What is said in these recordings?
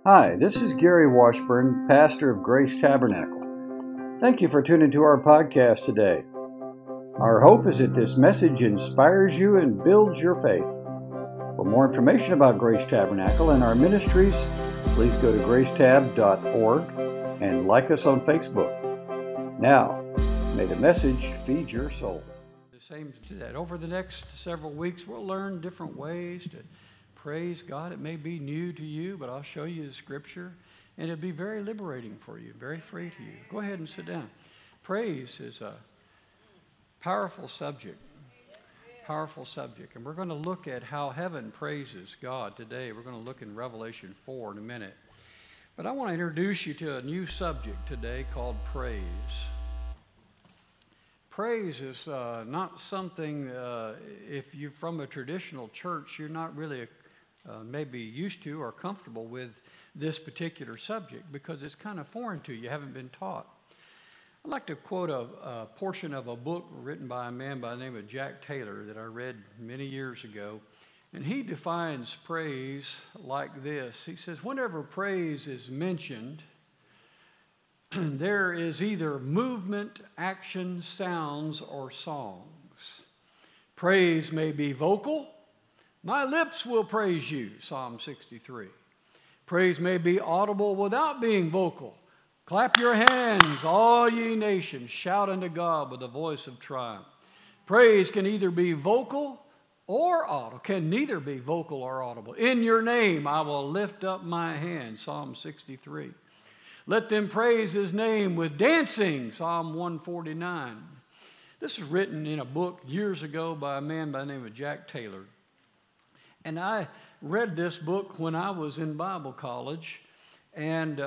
Hi, this is Gary Washburn, pastor of Grace Tabernacle. Thank you for tuning to our podcast today. Our hope is that this message inspires you and builds your faith. For more information about Grace Tabernacle and our ministries, please go to gracetab.org and like us on Facebook. Now, may the message feed your soul. The same to that. Over the next several weeks, we'll learn different ways to praise God. It may be new to you, but I'll show you the scripture, and it'll be very liberating for you, very free to you. Go ahead and sit down. Praise is a powerful subject, and we're going to look at how heaven praises God today. We're going to look in Revelation 4 in a minute. But I want to introduce you to a new subject today called praise. Praise is not something, if you're from a traditional church, you're not really maybe used to or comfortable with this particular subject because it's kind of foreign to you. You haven't been taught. I'd like to quote a portion of a book written by a man by the name of Jack Taylor that I read many years ago. And he defines praise like this. He says, whenever praise is mentioned, there is either movement, action, sounds, or songs. Praise may be vocal. My lips will praise you, Psalm 63. Praise may be audible without being vocal. Clap your hands, all ye nations. Shout unto God with a voice of triumph. Praise can either be vocal or audible. Can neither be vocal or audible. In your name I will lift up my hand, Psalm 63. Let them praise his name with dancing, Psalm 149. This was written in a book years ago by a man by the name of Jack Taylor. And I read this book when I was in Bible college, and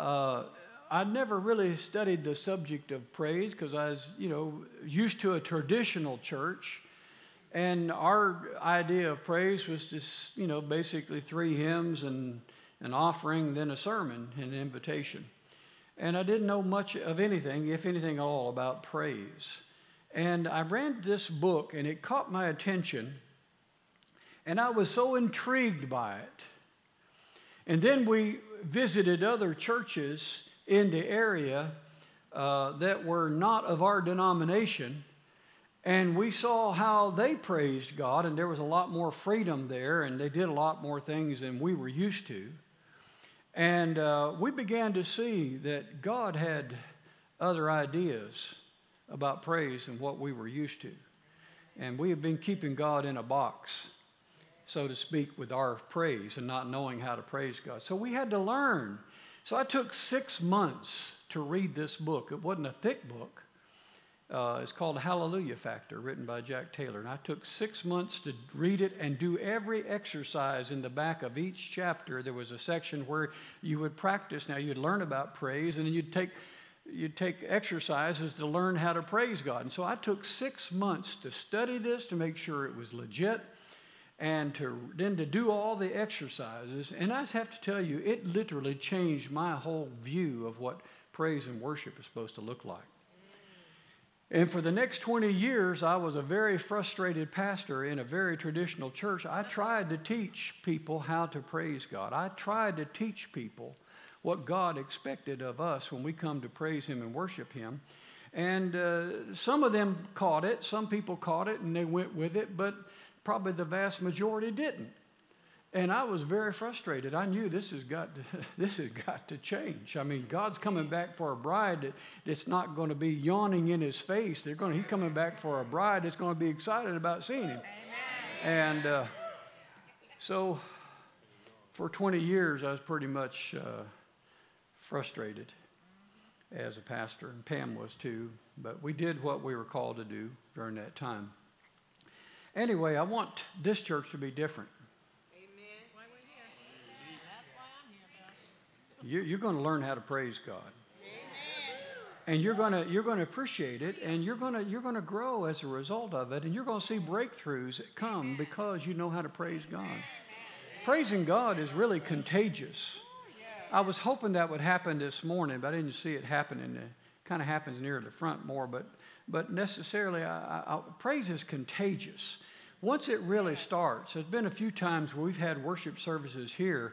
I'd never really studied the subject of praise because I was, used to a traditional church, and our idea of praise was just, basically 3 hymns and an offering, then a sermon and an invitation. And I didn't know much of anything, if anything at all, about praise. And I read this book, and it caught my attention. And I was so intrigued by it. And then we visited other churches in the area that were not of our denomination. And we saw how they praised God. And there was a lot more freedom there. And they did a lot more things than we were used to. And we began to see that God had other ideas about praise than what we were used to. And we have been keeping God in a box, so to speak, with our praise and not knowing how to praise God. So we had to learn. So I took 6 months to read this book. It wasn't a thick book. It's called Hallelujah Factor, written by Jack Taylor. And I took 6 months to read it and do every exercise in the back of each chapter. There was a section where you would practice. Now, you'd learn about praise, and then you'd take exercises to learn how to praise God. And so I took 6 months to study this to make sure it was legit, and then to do all the exercises. And I have to tell you, it literally changed my whole view of what praise and worship is supposed to look like. And for the next 20 years, I was a very frustrated pastor in a very traditional church. I tried to teach people how to praise God. I tried to teach people what God expected of us when we come to praise Him and worship Him. And some of them caught it. Some people caught it and they went with it, but probably the vast majority didn't. And I was very frustrated. I knew this has got to change. I mean, God's coming back for a bride that's not going to be yawning in His face. He's coming back for a bride that's going to be excited about seeing Him. Amen. And so for 20 years, I was pretty much frustrated as a pastor, and Pam was too. But we did what we were called to do during that time. Anyway, I want this church to be different. You're going to learn how to praise God. Amen. And you're going to appreciate it, and you're going to grow as a result of it, and you're going to see breakthroughs that come because you know how to praise God. Praising God is really contagious. I was hoping that would happen this morning, but I didn't see it happening. It kind of happens near the front more, but necessarily praise is contagious. Once it really starts, there's been a few times where we've had worship services here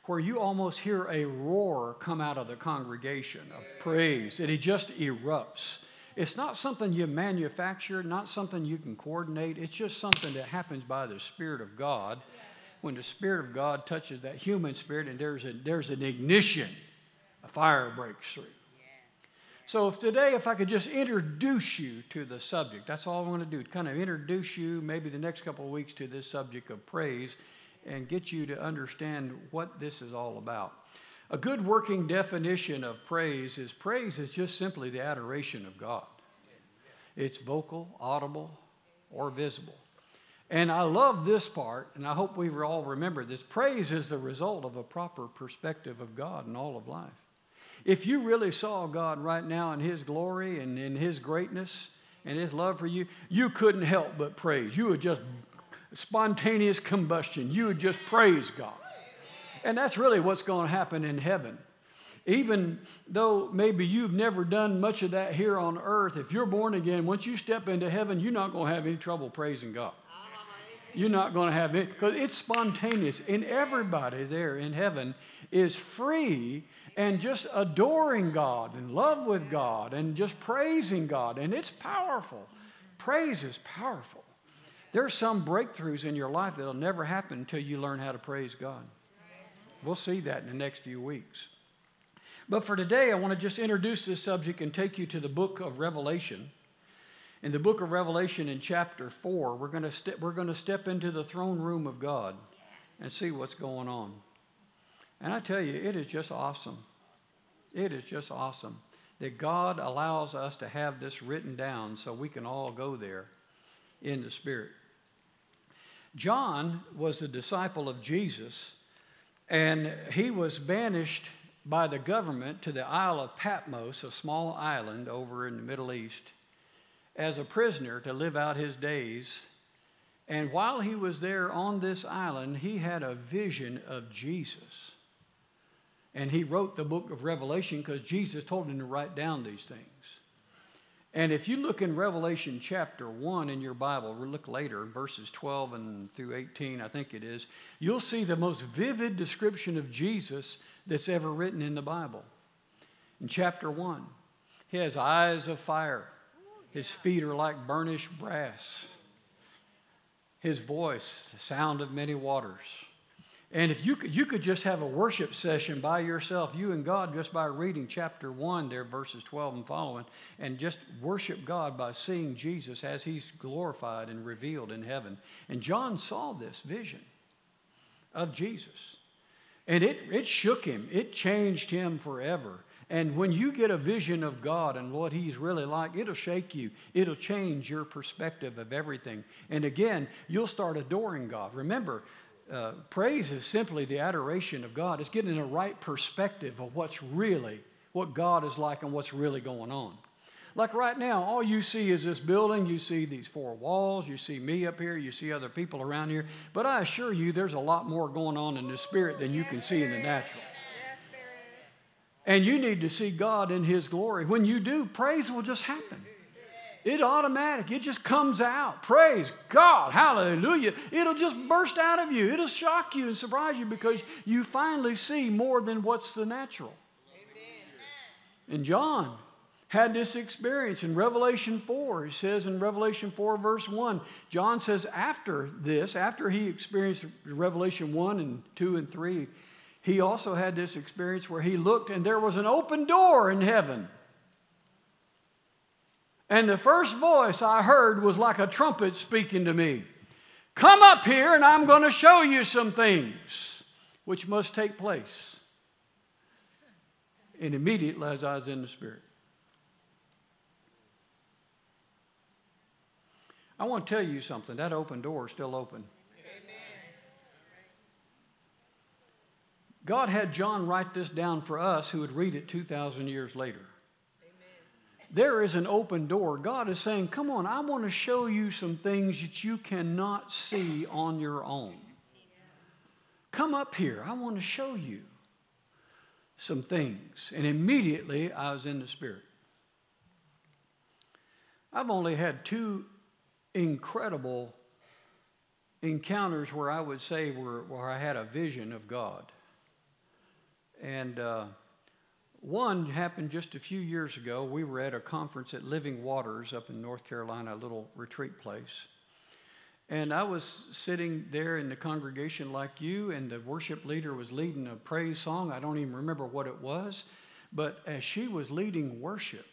where you almost hear a roar come out of the congregation of praise, and it just erupts. It's not something you manufacture, not something you can coordinate. It's just something that happens by the Spirit of God. When the Spirit of God touches that human spirit and there's an ignition, a fire breaks through. So if I could just introduce you to the subject, that's all I want to do, kind of introduce you maybe the next couple of weeks to this subject of praise and get you to understand what this is all about. A good working definition of praise is just simply the adoration of God. It's vocal, audible, or visible. And I love this part, and I hope we all remember this. Praise is the result of a proper perspective of God in all of life. If you really saw God right now in His glory and in His greatness and His love for you, you couldn't help but praise. You would just spontaneous combustion. You would just praise God. And that's really what's going to happen in heaven. Even though maybe you've never done much of that here on earth, if you're born again, once you step into heaven, you're not going to have any trouble praising God. You're not going to have it because it's spontaneous. And everybody there in heaven is free and just adoring God and love with God and just praising God. And it's powerful. Praise is powerful. There's some breakthroughs in your life that'll never happen until you learn how to praise God. We'll see that in the next few weeks. But for today, I want to just introduce this subject and take you to the book of Revelation. In the book of Revelation in chapter 4, we're going to step into the throne room of God and see what's going on. And I tell you, it is just awesome. It is just awesome that God allows us to have this written down so we can all go there in the Spirit. John was a disciple of Jesus, and he was banished by the government to the Isle of Patmos, a small island over in the Middle East, as a prisoner to live out his days. And while he was there on this island, he had a vision of Jesus. And he wrote the book of Revelation because Jesus told him to write down these things. And if you look in Revelation chapter 1 in your Bible, we'll look later, verses 12 and through 18, I think it is, you'll see the most vivid description of Jesus that's ever written in the Bible. In chapter 1, he has eyes of fire. His feet are like burnished brass. His voice, the sound of many waters. And if you could just have a worship session by yourself, you and God, just by reading chapter 1 there, verses 12 and following, and just worship God by seeing Jesus as He's glorified and revealed in heaven. And John saw this vision of Jesus. And it shook him. It changed him forever. And when you get a vision of God and what He's really like, it'll shake you. It'll change your perspective of everything. And again, you'll start adoring God. Remember, praise is simply the adoration of God. It's getting a right perspective of what God is like and what's really going on. Like right now, all you see is this building. You see these four walls. You see me up here. You see other people around here. But I assure you, there's a lot more going on in the Spirit than you can see in the natural. And you need to see God in His glory. When you do, praise will just happen. It automatic. It just comes out. Praise God. Hallelujah. It'll just burst out of you. It'll shock you and surprise you because you finally see more than what's the natural. Amen. And John had this experience in Revelation 4. He says in Revelation 4 verse 1, John says after he experienced Revelation 1 and 2 and 3, he also had this experience where he looked and there was an open door in heaven. And the first voice I heard was like a trumpet speaking to me. Come up here and I'm going to show you some things which must take place. And immediately as I was in the Spirit, I want to tell you something. That open door is still open. God had John write this down for us who would read it 2,000 years later. Amen. There is an open door. God is saying, come on, I want to show you some things that you cannot see on your own. Come up here. I want to show you some things. And immediately I was in the Spirit. I've only had 2 incredible encounters where I would say where I had a vision of God. And one happened just a few years ago. We were at a conference at Living Waters up in North Carolina, a little retreat place. And I was sitting there in the congregation like you, and the worship leader was leading a praise song. I don't even remember what it was. But as she was leading worship,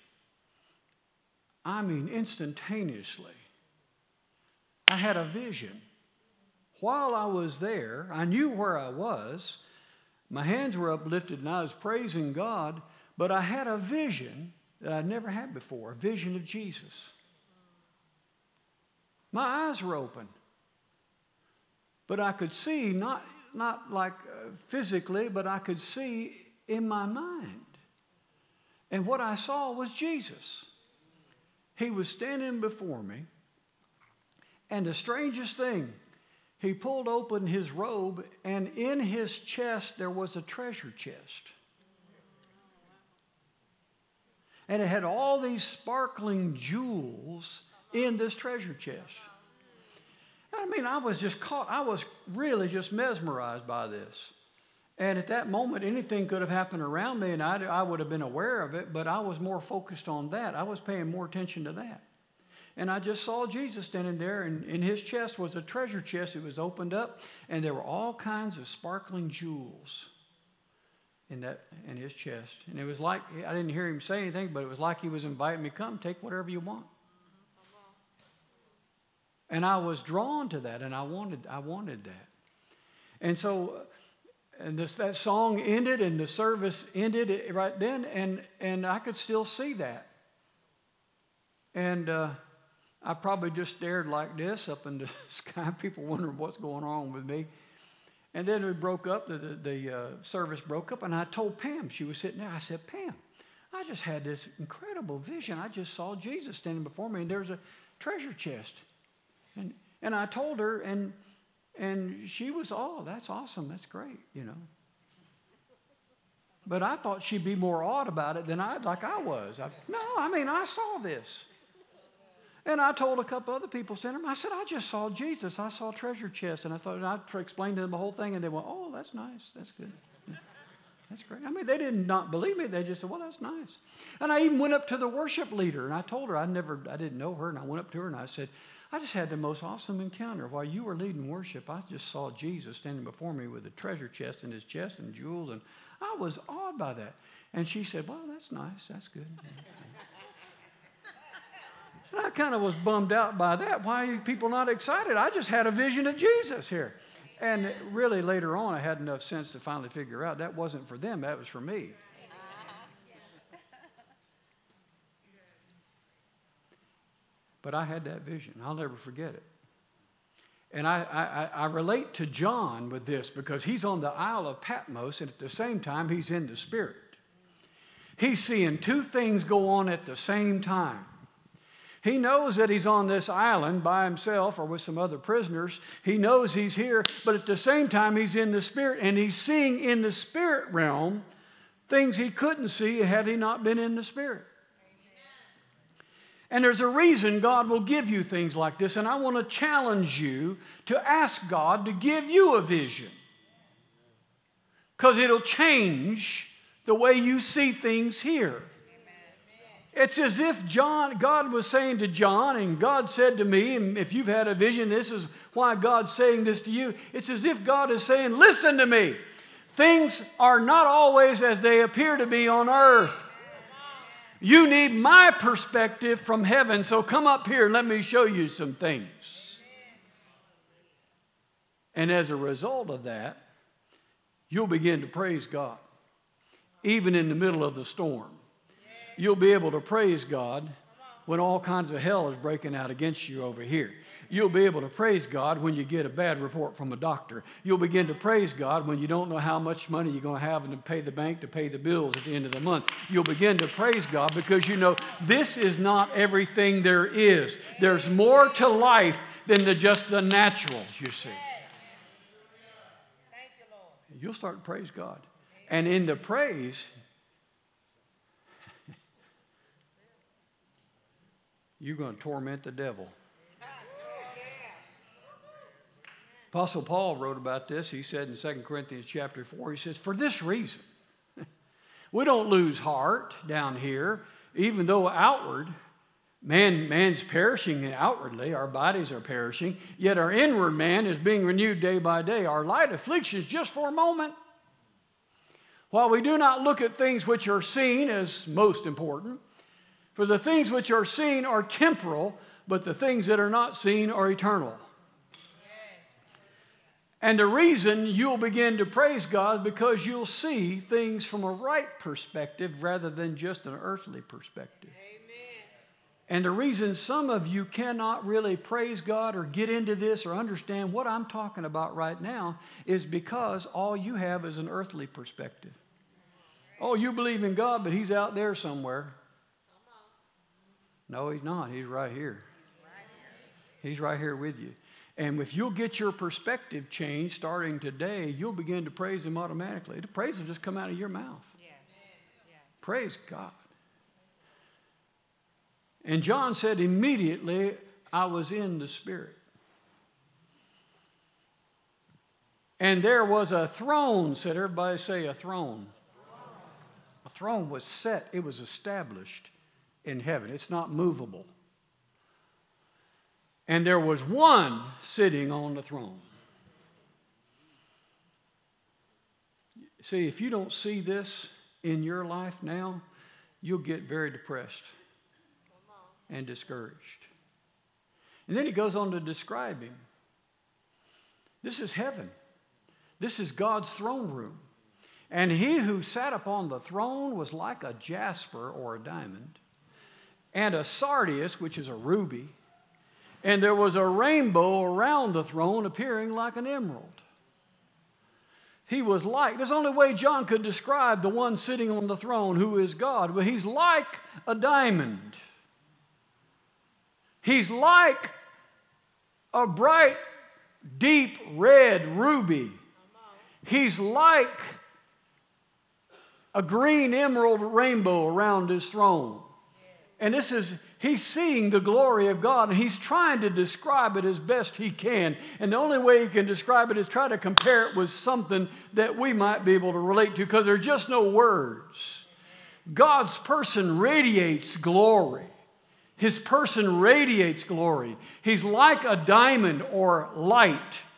I mean instantaneously, I had a vision. While I was there, I knew where I was. My hands were uplifted and I was praising God, but I had a vision that I'd never had before, a vision of Jesus. My eyes were open, but I could see, not like physically, but I could see in my mind. And what I saw was Jesus. He was standing before me, and the strangest thing, he pulled open his robe, and in his chest there was a treasure chest. And it had all these sparkling jewels in this treasure chest. I mean, I was just caught. I was really just mesmerized by this. And at that moment, anything could have happened around me, and I would have been aware of it, but I was more focused on that. I was paying more attention to that. And I just saw Jesus standing there, and in his chest was a treasure chest. It was opened up, and there were all kinds of sparkling jewels in his chest. And it was like, I didn't hear him say anything, but it was like he was inviting me, come, take whatever you want. And I was drawn to that, and I wanted that. And so, that song ended, and the service ended right then, and I could still see that. And I probably just stared like this up in the sky. People wondering what's going on with me. And then we broke up, the service broke up, and I told Pam, she was sitting there, I said, Pam, I just had this incredible vision. I just saw Jesus standing before me, and there was a treasure chest. And I told her, and she was, oh, that's awesome, that's great, you know. But I thought she'd be more awed about it than I was. I saw this. And I told a couple other people, I said, I just saw Jesus. I saw treasure chest. And I explained to them the whole thing, and they went, oh, that's nice. That's good. That's great. I mean, they did not believe me. They just said, well, that's nice. And I even went up to the worship leader, and I told her I didn't know her, and I went up to her, and I said, I just had the most awesome encounter. While you were leading worship, I just saw Jesus standing before me with a treasure chest in his chest and jewels, and I was awed by that. And she said, well, that's nice. That's good. And I kind of was bummed out by that. Why are people not excited? I just had a vision of Jesus here. And really later on, I had enough sense to finally figure out that wasn't for them, that was for me. But I had that vision. I'll never forget it. And I relate to John with this because he's on the Isle of Patmos, and at the same time, he's in the Spirit. He's seeing two things go on at the same time. He knows that he's on this island by himself or with some other prisoners. He knows he's here, but at the same time, he's in the Spirit, and he's seeing in the Spirit realm things he couldn't see had he not been in the Spirit. And there's a reason God will give you things like this, and I want to challenge you to ask God to give you a vision, because it'll change the way you see things here. It's as if God was saying to John, and God said to me, and if you've had a vision, this is why God's saying this to you. It's as if God is saying, listen to me. Things are not always as they appear to be on earth. You need my perspective from heaven, so come up here and let me show you some things. And as a result of that, you'll begin to praise God, even in the middle of the storm. You'll be able to praise God when all kinds of hell is breaking out against you over here. You'll be able to praise God when you get a bad report from a doctor. You'll begin to praise God when you don't know how much money you're going to have to pay the bank to pay the bills at the end of the month. You'll begin to praise God because you know this is not everything there is. There's more to life than just the naturals, you see. You'll start to praise God. And in the praise, you're going to torment the devil. Apostle Paul wrote about this. He said in 2 Corinthians chapter 4, he says, for this reason, We don't lose heart down here, even though outward, man's perishing outwardly, our bodies are perishing, yet our inward man is being renewed day by day. Our light affliction is just for a moment. While we do not look at things which are seen as most important, for the things which are seen are temporal, but the things that are not seen are eternal. And the reason you'll begin to praise God is because you'll see things from a right perspective rather than just an earthly perspective. Amen. And the reason some of you cannot really praise God or get into this or understand what I'm talking about right now is because all you have is an earthly perspective. Oh, you believe in God, but He's out there somewhere. No, He's not. He's right here. He's right here with you. And if you'll get your perspective changed starting today, you'll begin to praise Him automatically. The praise will just come out of your mouth. Yes. Yes. Praise God. And John said, immediately I was in the Spirit. And there was a throne, said everybody say a throne. A throne was set, it was established in heaven. It's not movable. And there was one sitting on the throne. See, if you don't see this in your life now, you'll get very depressed and discouraged. And then he goes on to describe him. This is heaven. This is God's throne room. And he who sat upon the throne was like a jasper or a diamond, and a sardius, which is a ruby. And there was a rainbow around the throne appearing like an emerald. He was like, there's the only way John could describe the one sitting on the throne who is God, but he's like a diamond. He's like a bright, deep red ruby. He's like a green emerald rainbow around his throne. And he's seeing the glory of God, and he's trying to describe it as best he can. And the only way he can describe it is try to compare it with something that we might be able to relate to, because there are just no words. God's person radiates glory. His person radiates glory. He's like a diamond or light.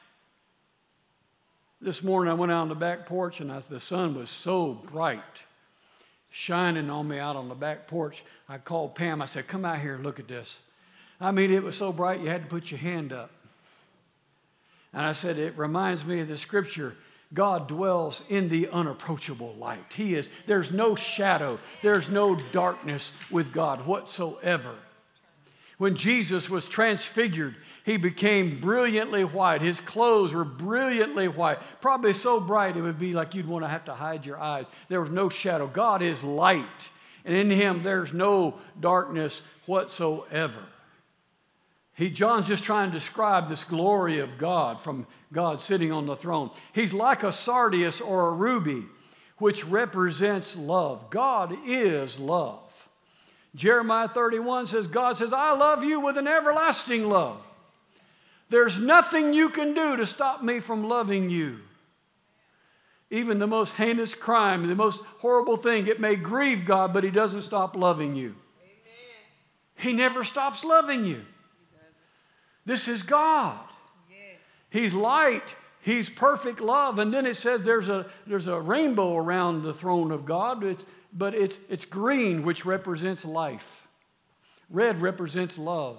This morning I went out on the back porch, and the sun was so bright, shining on me out on the back porch. I called Pam. I said, come out here and look at this. I mean, it was so bright you had to put your hand up. And I said, it reminds me of the scripture, God dwells in the unapproachable light. There's no shadow, there's no darkness with God whatsoever. When Jesus was transfigured, he became brilliantly white. His clothes were brilliantly white, probably so bright it would be like you'd want to have to hide your eyes. There was no shadow. God is light, and in him there's no darkness whatsoever. John's just trying to describe this glory of God from God sitting on the throne. He's like a sardius or a ruby, which represents love. God is love. Jeremiah 31 says, God says, I love you with an everlasting love. There's nothing you can do to stop me from loving you. Even the most heinous crime, the most horrible thing, it may grieve God, but he doesn't stop loving you. Amen. He never stops loving you. This is God. Yeah. He's light. He's perfect love. And then it says there's a rainbow around the throne of God. But it's green, which represents life. Red represents love.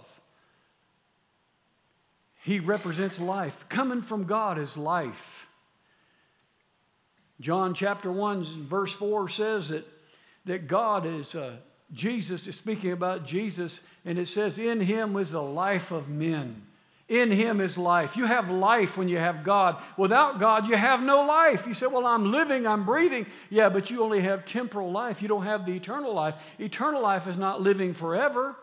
He represents life. Coming from God is life. John chapter 1 verse 4 says that God is, Jesus is speaking about Jesus, and it says, in him is the life of men. In him is life. You have life when you have God. Without God, you have no life. You say, well, I'm living, I'm breathing. Yeah, but you only have temporal life. You don't have the eternal life. Eternal life is not living forever.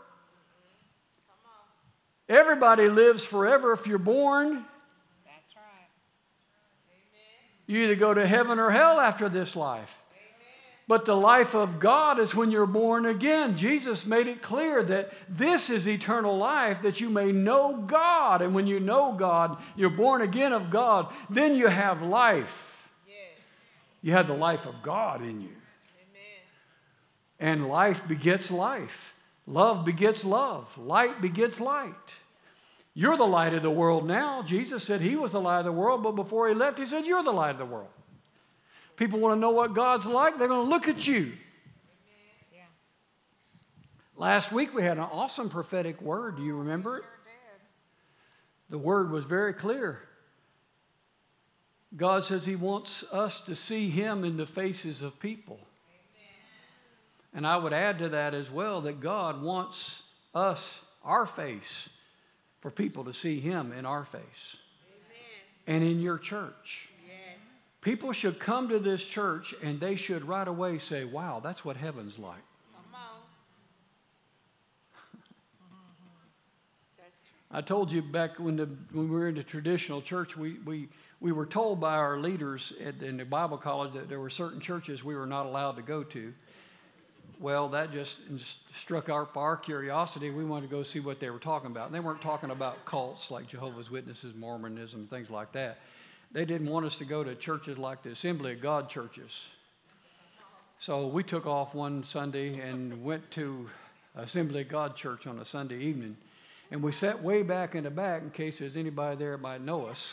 Everybody lives forever if you're born. That's right. Amen. You either go to heaven or hell after this life. But the life of God is when you're born again. Jesus made it clear that this is eternal life, that you may know God. And when you know God, you're born again of God, then you have life. Yes. You have the life of God in you. Amen. And life begets life. Love begets love. Light begets light. You're the light of the world now. Jesus said he was the light of the world, but before he left, he said, you're the light of the world. People want to know what God's like, they're going to look at you. Yeah. Last week we had an awesome prophetic word. Do you remember it? Sure did. The word was very clear. God says he wants us to see him in the faces of people. And I would add to that as well that God wants us, our face, for people to see him in our face. And in your church. People should come to this church and they should right away say, wow, that's what heaven's like. Come on. That's true. I told you back when we were in the traditional church, we were told by our leaders in the Bible college that there were certain churches we were not allowed to go to. Well, that just struck our curiosity. We wanted to go see what they were talking about. And they weren't talking about cults like Jehovah's Witnesses, Mormonism, things like that. They didn't want us to go to churches like the Assembly of God churches. So we took off one Sunday and went to Assembly of God church on a Sunday evening. And we sat way back in the back in case there's anybody there that might know us.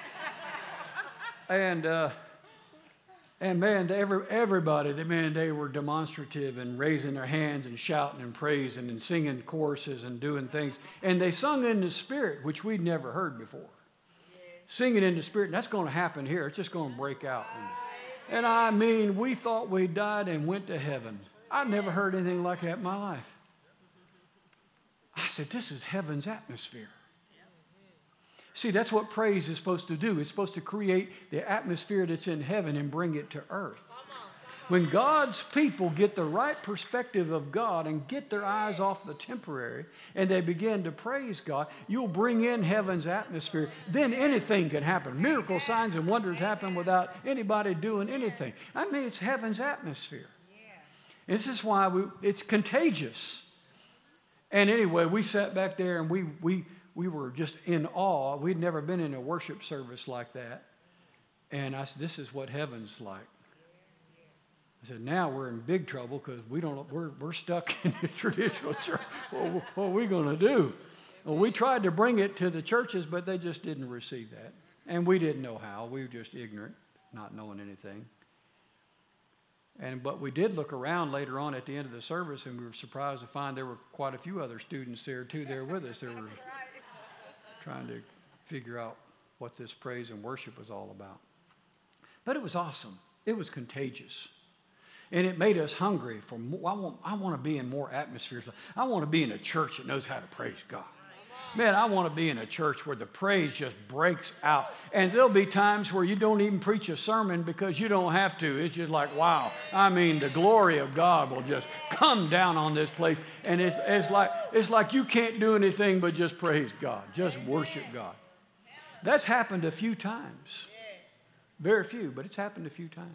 And man, everybody, they were demonstrative and raising their hands and shouting and praising and singing choruses and doing things. And they sung in the Spirit, which we'd never heard before. Singing in the Spirit, and that's going to happen here. It's just going to break out. And I mean, we thought we died and went to heaven. I'd never heard anything like that in my life. I said, this is heaven's atmosphere. See, that's what praise is supposed to do. It's supposed to create the atmosphere that's in heaven and bring it to earth. When God's people get the right perspective of God and get their eyes off the temporary and they begin to praise God, you'll bring in heaven's atmosphere. Then anything can happen. Miracle signs and wonders happen without anybody doing anything. I mean, it's heaven's atmosphere. This is why it's contagious. And anyway, we sat back there and we were just in awe. We'd never been in a worship service like that. And I said, this is what heaven's like. I said, now we're in big trouble because we're stuck in the traditional church. What are we going to do? Well, we tried to bring it to the churches, but they just didn't receive that. And we didn't know how. We were just ignorant, not knowing anything. But we did look around later on at the end of the service, and we were surprised to find there were quite a few other students there, too, there with us. They were trying to figure out what this praise and worship was all about. But it was awesome. It was contagious. And it made us hungry for more. I want to be in more atmospheres. I want to be in a church that knows how to praise God. Man, I want to be in a church where the praise just breaks out. And there'll be times where you don't even preach a sermon because you don't have to. It's just like, wow. I mean, the glory of God will just come down on this place. And it's like you can't do anything but just praise God. Just worship God. That's happened a few times. Very few, but it's happened a few times.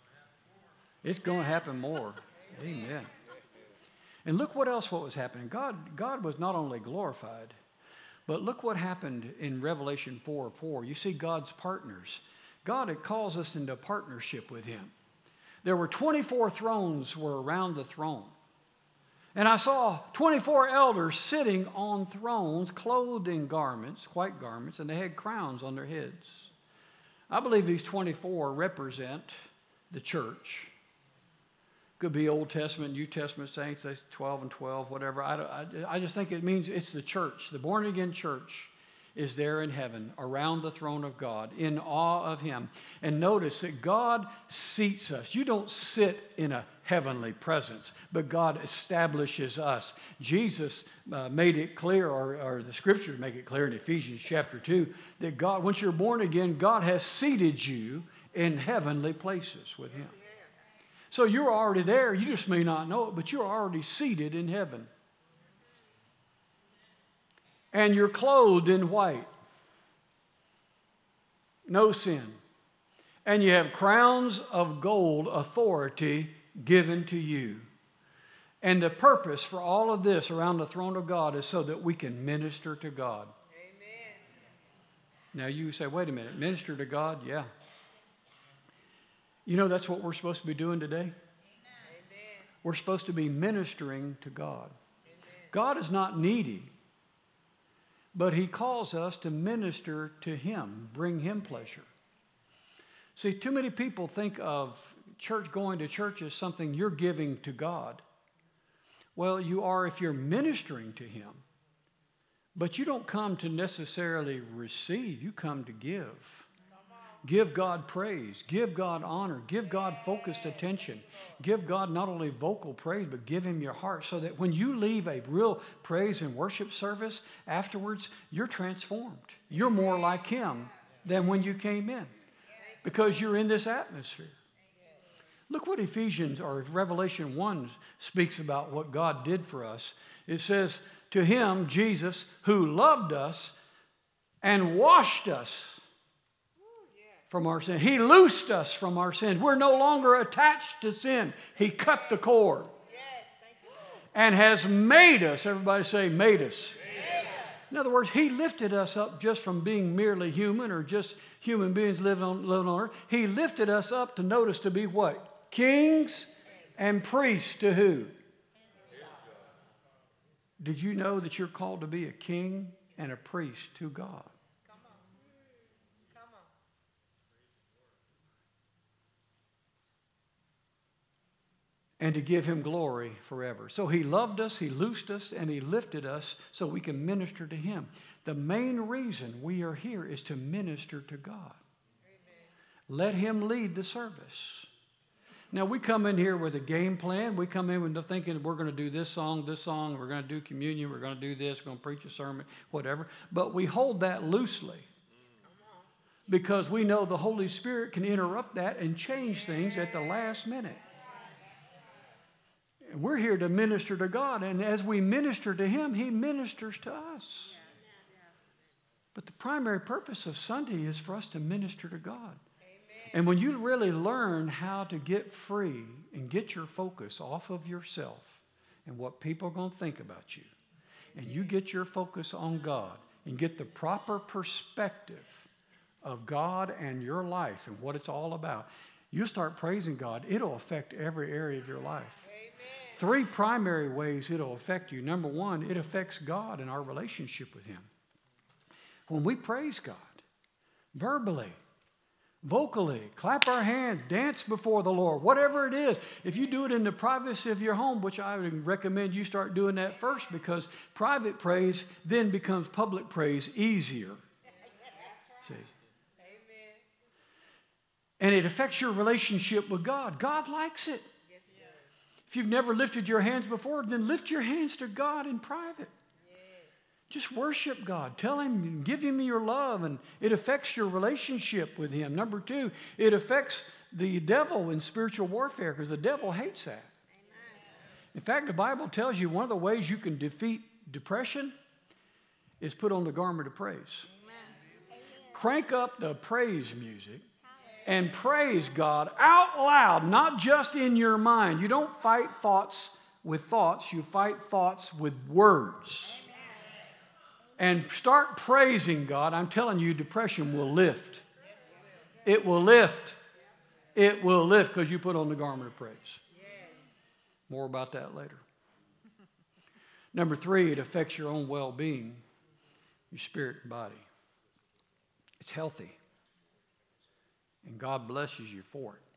It's going to happen more. Amen. And look what was happening. God was not only glorified, but look what happened in Revelation 4:4. You see God's partners. God calls us into partnership with him. There were 24 thrones were around the throne. And I saw 24 elders sitting on thrones, clothed in garments, white garments, and they had crowns on their heads. I believe these 24 represent the church. Could be Old Testament, New Testament saints, that's 12 and 12, whatever. I just think it means it's the church. The born-again church is there in heaven, around the throne of God, in awe of him. And notice that God seats us. You don't sit in a heavenly presence, but God establishes us. Jesus made it clear, or the scriptures make it clear in Ephesians chapter 2, that God, once you're born again, God has seated you in heavenly places with him. So you're already there. You just may not know it, but you're already seated in heaven. And you're clothed in white. No sin. And you have crowns of gold authority given to you. And the purpose for all of this around the throne of God is so that we can minister to God. Amen. Now you say, wait a minute, minister to God? Yeah. You know that's what we're supposed to be doing today? Amen. We're supposed to be ministering to God. God is not needy, but He calls us to minister to Him, bring Him pleasure. See, too many people think of going to church as something you're giving to God. Well, you are if you're ministering to Him. But you don't come to necessarily receive, you come to give. Give God praise, give God honor, give God focused attention. Give God not only vocal praise, but give Him your heart so that when you leave a real praise and worship service afterwards, you're transformed. You're more like Him than when you came in because you're in this atmosphere. Look what Ephesians or Revelation 1 speaks about what God did for us. It says, to Him, Jesus, who loved us and washed us from our sin. He loosed us from our sins. We're no longer attached to sin. He cut the cord and has made us, everybody say, made us. In other words, He lifted us up just from being merely human or just human beings living on earth. He lifted us up to notice to be what? Kings and priests to who? Did you know that you're called to be a king and a priest to God? Come on. Come on. And to give Him glory forever. So He loved us, He loosed us, and He lifted us so we can minister to Him. The main reason we are here is to minister to God. Amen. Let Him lead the service. Now, we come in here with a game plan. We come in with thinking we're going to do this song, we're going to do communion, we're going to do this, we're going to preach a sermon, whatever. But we hold that loosely because we know the Holy Spirit can interrupt that and change things at the last minute. And we're here to minister to God, and as we minister to Him, He ministers to us. But the primary purpose of Sunday is for us to minister to God. And when you really learn how to get free and get your focus off of yourself and what people are going to think about you, and you get your focus on God and get the proper perspective of God and your life and what it's all about, you start praising God. It'll affect every area of your life. Amen. 3 primary ways it'll affect you. Number 1, it affects God and our relationship with Him. When we praise God, verbally, vocally, clap our hands, dance before the Lord, whatever it is. If you do it in the privacy of your home, which I would recommend you start doing that first because private praise then becomes public praise easier. See? Amen. And it affects your relationship with God. God likes it. If you've never lifted your hands before, then lift your hands to God in private. Just worship God. Tell Him, give Him your love, and it affects your relationship with Him. Number 2, it affects the devil in spiritual warfare because the devil hates that. Amen. In fact, the Bible tells you one of the ways you can defeat depression is put on the garment of praise. Amen. Crank up the praise music and praise God out loud, not just in your mind. You don't fight thoughts with thoughts. You fight thoughts with words. And start praising God. I'm telling you, depression will lift. It will lift. It will lift because you put on the garment of praise. More about that later. Number 3, it affects your own well-being, your spirit and body. It's healthy. And God blesses you for it.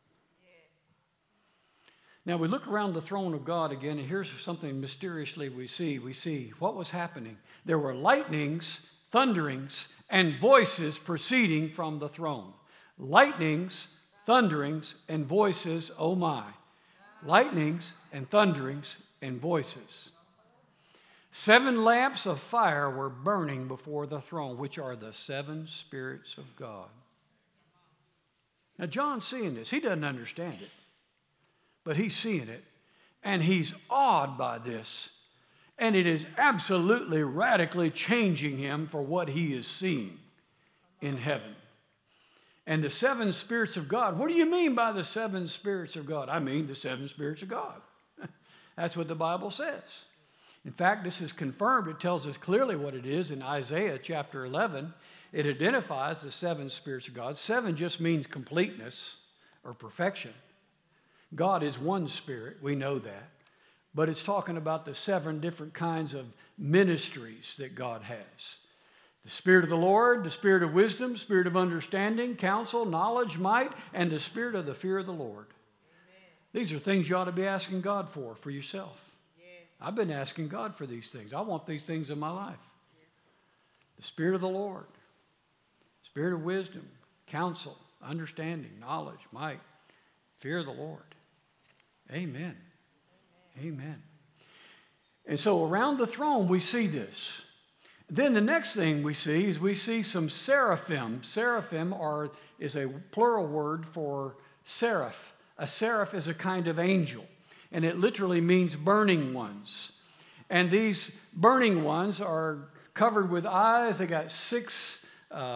Now we look around the throne of God again, and here's something mysteriously we see. We see what was happening. There were lightnings, thunderings, and voices proceeding from the throne. Lightnings, thunderings, and voices, oh my. Lightnings and thunderings and voices. 7 lamps of fire were burning before the throne, which are the 7 spirits of God. Now John's seeing this. He doesn't understand it. But he's seeing it, and he's awed by this, and it is absolutely radically changing him for what he is seeing in heaven. And the 7 spirits of God, what do you mean by the 7 spirits of God? I mean the 7 spirits of God. That's what the Bible says. In fact, this is confirmed. It tells us clearly what it is in Isaiah chapter 11. It identifies the 7 spirits of God. 7 just means completeness or perfection. God is one spirit, we know that. but it's talking about the 7 different kinds of ministries that God has. The Spirit of the Lord, the Spirit of wisdom, Spirit of understanding, counsel, knowledge, might, and the Spirit of the fear of the Lord. Amen. These are things you ought to be asking God for yourself. Yes. I've been asking God for these things. I want these things in my life. Yes. The Spirit of the Lord, Spirit of wisdom, counsel, understanding, knowledge, might, fear of the Lord. Amen. Amen. And so around the throne we see this. Then the next thing we see is we see some seraphim. Seraphim is a plural word for seraph. A seraph is a kind of angel, and it literally means burning ones. And these burning ones are covered with eyes. They got 6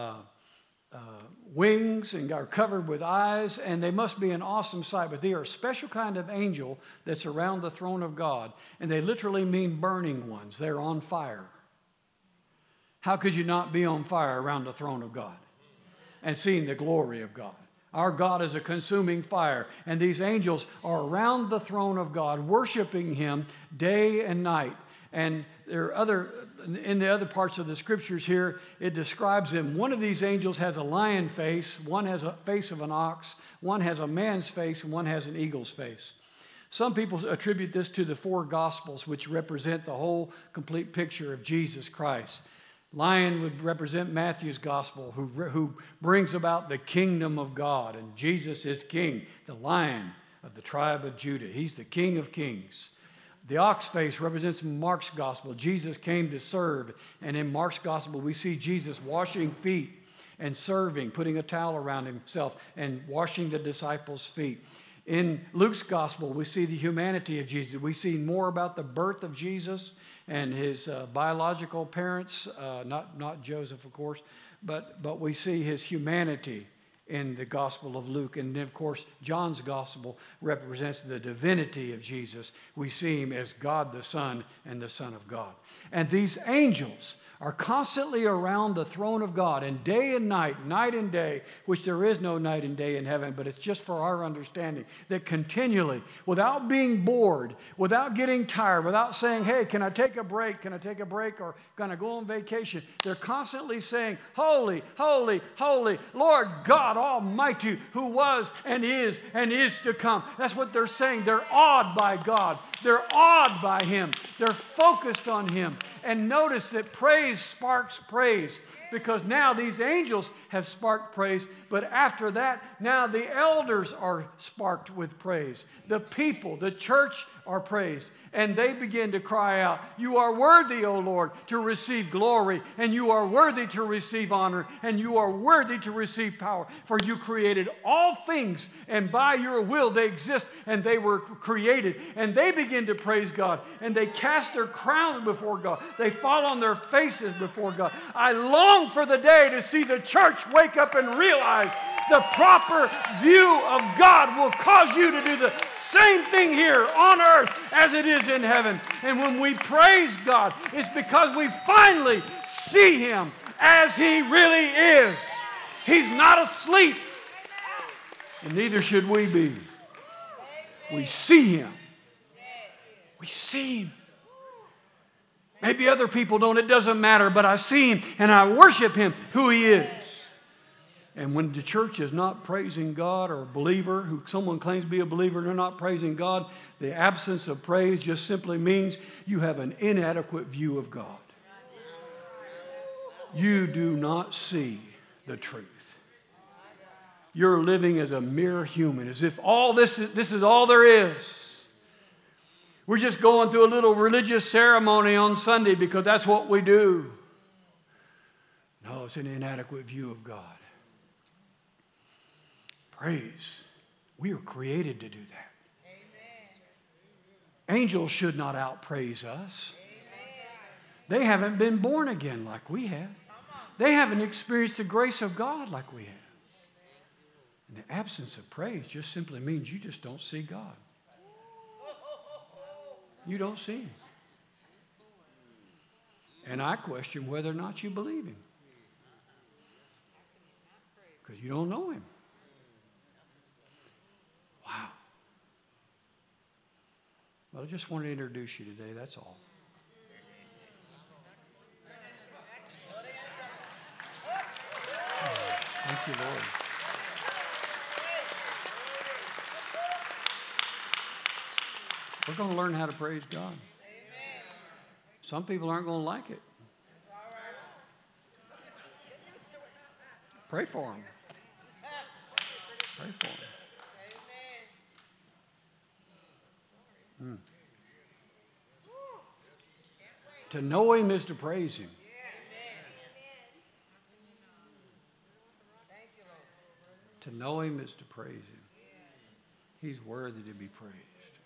wings and are covered with eyes, and they must be an awesome sight. But they are a special kind of angel that's around the throne of God, and they literally mean burning ones. They're on fire. How could you not be on fire around the throne of God and seeing the glory of God? Our God is a consuming fire, and these angels are around the throne of God, worshiping Him day and night. And there are in the other parts of the scriptures here, it describes them. One of these angels has a lion face, one has a face of an ox, one has a man's face, and one has an eagle's face. Some people attribute this to the 4 Gospels, which represent the whole complete picture of Jesus Christ. Lion would represent Matthew's gospel, who brings about the kingdom of God. And Jesus is king, the Lion of the tribe of Judah. He's the King of kings. The ox face represents Mark's gospel. Jesus came to serve. And in Mark's gospel, we see Jesus washing feet and serving, putting a towel around himself and washing the disciples' feet. In Luke's gospel, we see the humanity of Jesus. We see more about the birth of Jesus and his biological parents, not Joseph, of course, but we see his humanity in the Gospel of Luke. And then, of course, John's Gospel represents the divinity of Jesus. We see him as God the Son and the Son of God. And these angels are constantly around the throne of God, and day and night, night and day, which there is no night and day in heaven, but it's just for our understanding, that continually, without being bored, without getting tired, without saying, hey, can I take a break? Can I take a break? Or can I go on vacation? They're constantly saying, holy, holy, holy, Lord God Almighty, who was and is to come. That's what they're saying. They're awed by God. They're awed by Him. They're focused on Him. And notice that praise sparks praise, because now these angels have sparked praise, but after that, now the elders are sparked with praise. The people, the church are praised, and they begin to cry out, you are worthy, O Lord, to receive glory, and you are worthy to receive honor, and you are worthy to receive power, for you created all things, and by your will they exist, and they were created. And they begin to praise God, and they cast their crowns before God. They fall on their faces before God. I long for the day to see the church wake up and realize the proper view of God will cause you to do the same thing here on earth as it is in heaven. And when we praise God, it's because we finally see Him as He really is. He's not asleep, and neither should we be. We see Him. We see Him. Maybe other people don't, it doesn't matter, but I see Him and I worship Him who He is. And when the church is not praising God, or a believer who someone claims to be a believer and they're not praising God, the absence of praise just simply means you have an inadequate view of God. You do not see the truth. You're living as a mere human, as if all this is all there is. We're just going through a little religious ceremony on Sunday because that's what we do. No, it's an inadequate view of God. Praise. We are created to do that. Amen. Angels should not outpraise us. Amen. They haven't been born again like we have. They haven't experienced the grace of God like we have. And the absence of praise just simply means you just don't see God. You don't see Him. And I question whether or not you believe Him. Because you don't know Him. Wow. But I just wanted to introduce you today, that's all. Thank you, Lord. We're going to learn how to praise God. Some people aren't going to like it. Pray for them. Pray for them. To know Him is to praise Him. To know Him is to praise Him. He's worthy to be praised.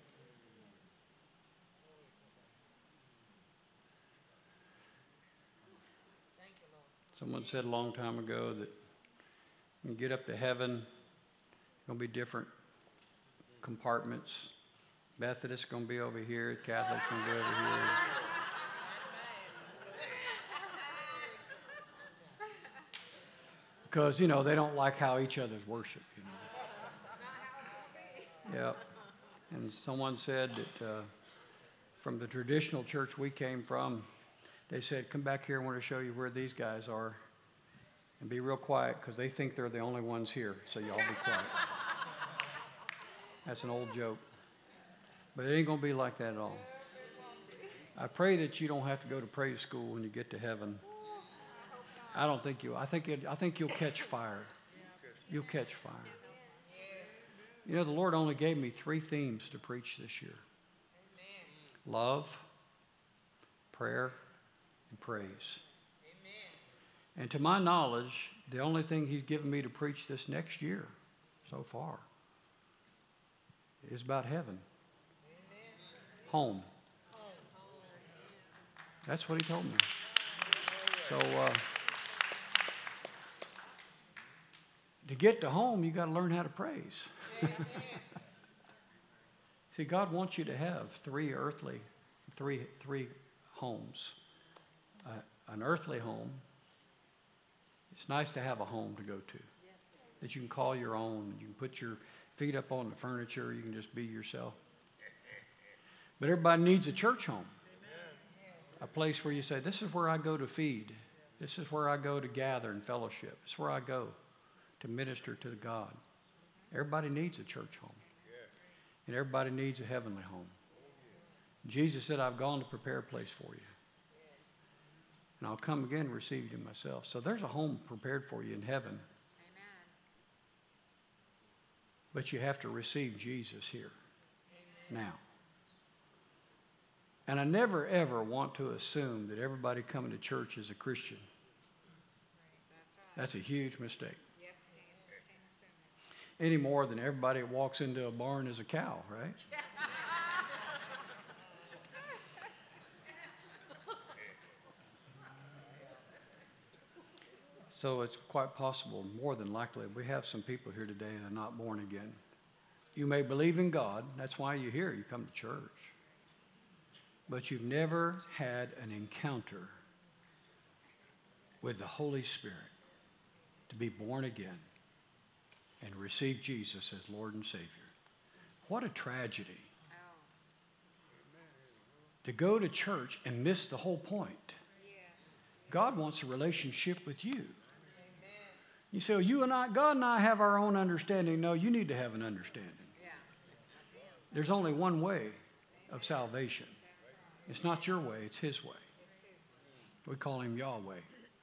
Someone said a long time ago that when you get up to heaven, it's going to be different compartments. Methodist going to be over here. Catholic's going to be over here. Because, they don't like how each other's worship, Yeah. And someone said that from the traditional church we came from, they said, come back here, I want to show you where these guys are. And be real quiet, because they think they're the only ones here, so y'all be quiet. That's an old joke. But it ain't going to be like that at all. I pray that you don't have to go to praise school when you get to heaven. I don't think you. I think you'll catch fire. You'll catch fire. The Lord only gave me 3 themes to preach this year. Love, prayer, and praise. And to my knowledge, the only thing He's given me to preach this next year so far is about heaven. Home. That's what He told me. So to get to home, you got to learn how to praise. See, God wants you to have 3 homes. An earthly home. It's nice to have a home to go to that you can call your own. You can put your feet up on the furniture. You can just be yourself. But everybody needs a church home. A place where you say, this is where I go to feed. This is where I go to gather and fellowship. It's where I go to minister to God. Everybody needs a church home. And everybody needs a heavenly home. Jesus said, I've gone to prepare a place for you. And I'll come again and receive you myself. So there's a home prepared for you in heaven. Amen. But you have to receive Jesus here. Amen. Now. And I never, ever want to assume that everybody coming to church is a Christian. That's a huge mistake. Any more than everybody that walks into a barn is a cow, right? So it's quite possible, more than likely, we have some people here today that are not born again. You may believe in God. That's why you're here. You come to church. But you've never had an encounter with the Holy Spirit to be born again and receive Jesus as Lord and Savior. What a tragedy. To go to church and miss the whole point. God wants a relationship with you. You say, well, God and I have our own understanding. No, you need to have an understanding. There's only one way of salvation. It's not your way, it's His way. We call Him Yahweh.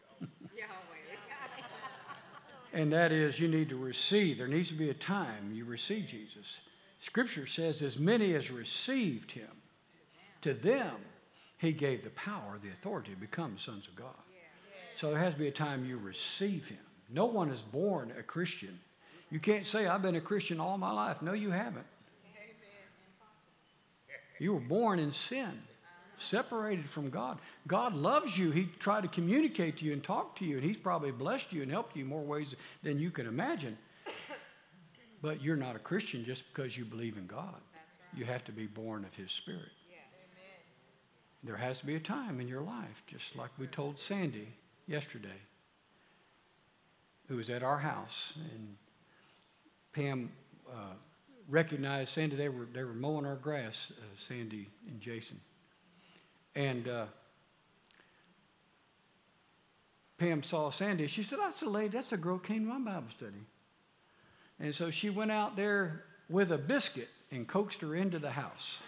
And that is, you need to receive. There needs to be a time you receive Jesus. Scripture says, as many as received Him, to them He gave the power, the authority to become sons of God. So there has to be a time you receive Him. No one is born a Christian. You can't say, I've been a Christian all my life. No, you haven't. You were born in sin, separated from God. God loves you. He tried to communicate to you and talk to you, and He's probably blessed you and helped you in more ways than you can imagine. But you're not a Christian just because you believe in God. You have to be born of His Spirit. There has to be a time in your life, just like we told Sandy yesterday, who was at our house, and Pam recognized Sandy. They were mowing our grass, Sandy and Jason. And Pam saw Sandy. She said, "That's a lady. That's a girl came to my Bible study." And so she went out there with a biscuit and coaxed her into the house.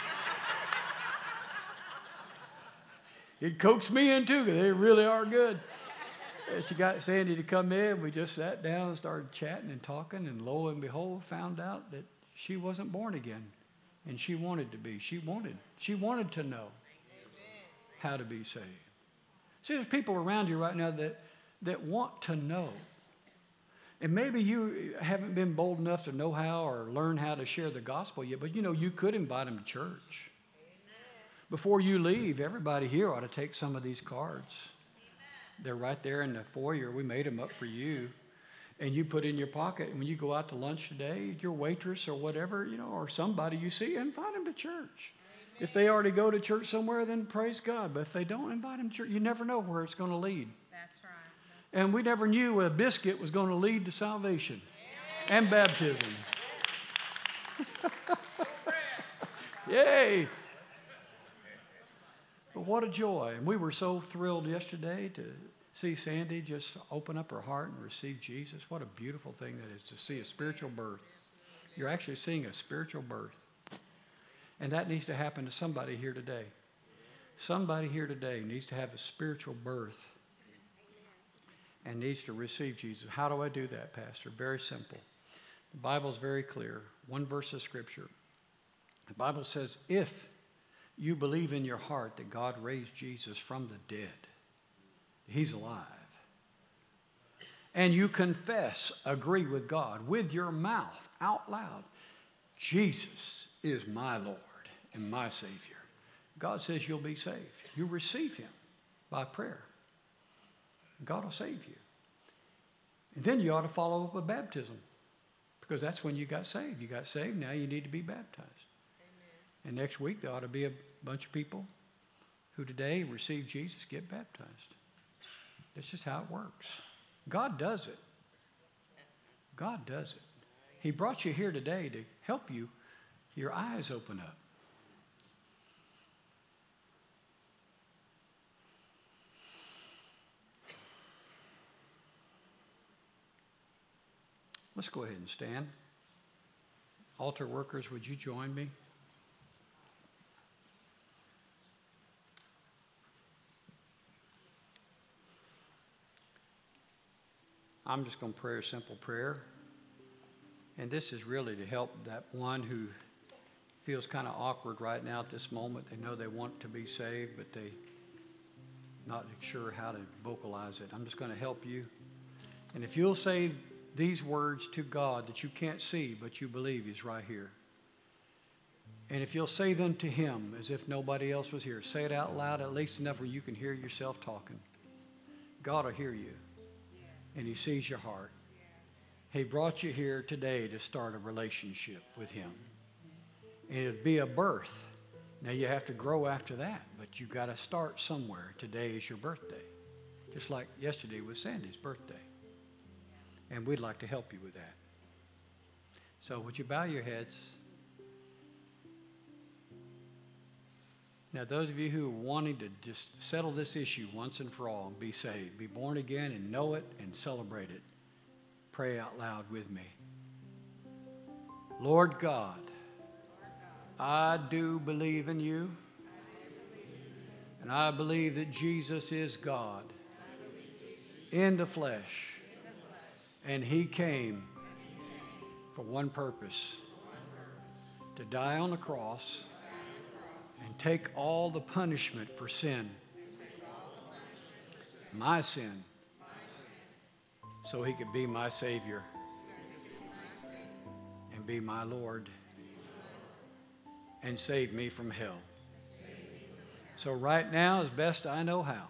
It coaxed me in too, because they really are good. And she got Sandy to come in. We just sat down and started chatting and talking, and lo and behold, found out that she wasn't born again, and she wanted to be. She wanted to know how to be saved. See, there's people around you right now that want to know. And maybe you haven't been bold enough to know how or learn how to share the gospel yet, but you could invite them to church. Before you leave, everybody here ought to take some of these cards. They're right there in the foyer. We made them up for you. And you put in your pocket. And when you go out to lunch today, your waitress or whatever, or somebody you see, invite them to church. Amen. If they already go to church somewhere, then praise God. But if they don't, invite them to church. You never know where it's going to lead. That's right. And we never knew a biscuit was going to lead to salvation and baptism. Yay! But what a joy. And we were so thrilled yesterday to see Sandy just open up her heart and receive Jesus. What a beautiful thing that is to see a spiritual birth. You're actually seeing a spiritual birth. And that needs to happen to somebody here today. Somebody here today needs to have a spiritual birth and needs to receive Jesus. How do I do that, Pastor? Very simple. The Bible's very clear. One verse of Scripture. The Bible says, if you believe in your heart that God raised Jesus from the dead, He's alive, and you confess, agree with God with your mouth out loud, Jesus is my Lord and my Savior, God says you'll be saved. You receive Him by prayer. God will save you. And then you ought to follow up with baptism, because that's when you got saved. You got saved, now you need to be baptized. And next week, there ought to be a bunch of people who today receive Jesus, get baptized. That's just how it works. God does it. God does it. He brought you here today to help you, your eyes open up. Let's go ahead and stand. Altar workers, would you join me? I'm just going to pray a simple prayer. And this is really to help that one who feels kind of awkward right now at this moment. They know they want to be saved, but they're not sure how to vocalize it. I'm just going to help you. And if you'll say these words to God that you can't see, but you believe He's right here. And if you'll say them to Him as if nobody else was here, say it out loud at least enough where you can hear yourself talking. God will hear you. And He sees your heart. He brought you here today to start a relationship with Him. And it'd be a birth. Now you have to grow after that, but you got to start somewhere. Today is your birthday. Just like yesterday was Sandy's birthday. And we'd like to help you with that. So would you bow your heads? Now, those of you who are wanting to just settle this issue once and for all and be saved, be born again and know it and celebrate it, pray out loud with me. Lord God, I do believe in you, and I believe that Jesus is God in the flesh, and He came for one purpose, to die on the cross and take all the punishment for sin, my sin, so He could be my Savior and be my Lord and save me from hell. So right now, as best I know how,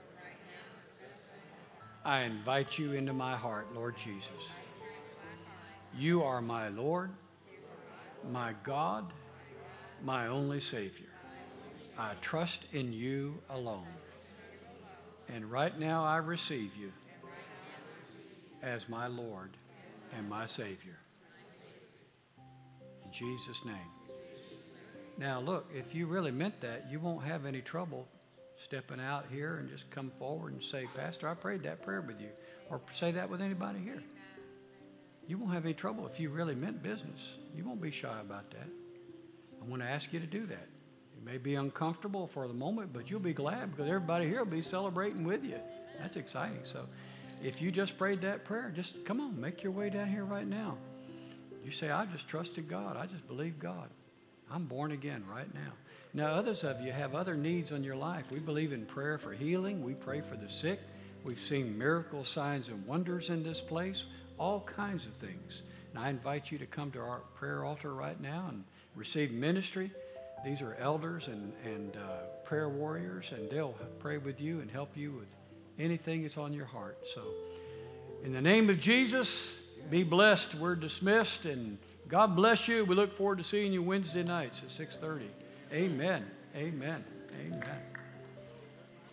I invite you into my heart, Lord Jesus. You are my Lord, my God, my only Savior. I trust in you alone. And right now I receive you as my Lord and my Savior. In Jesus' name. Now, look, if you really meant that, you won't have any trouble stepping out here and just come forward and say, Pastor, I prayed that prayer with you. Or say that with anybody here. You won't have any trouble if you really meant business. You won't be shy about that. I want to ask you to do that. It may be uncomfortable for the moment, but you'll be glad because everybody here will be celebrating with you. That's exciting. So if you just prayed that prayer, just come on, make your way down here right now. You say, I just trusted God. I just believe God. I'm born again right now. Now, others of you have other needs in your life. We believe in prayer for healing. We pray for the sick. We've seen miracles, signs, and wonders in this place, all kinds of things. And I invite you to come to our prayer altar right now and receive ministry. These are elders and prayer warriors, and they'll pray with you and help you with anything that's on your heart. So, in the name of Jesus, be blessed. We're dismissed, and God bless you. We look forward to seeing you Wednesday nights at 6:30. Amen. Amen. Amen.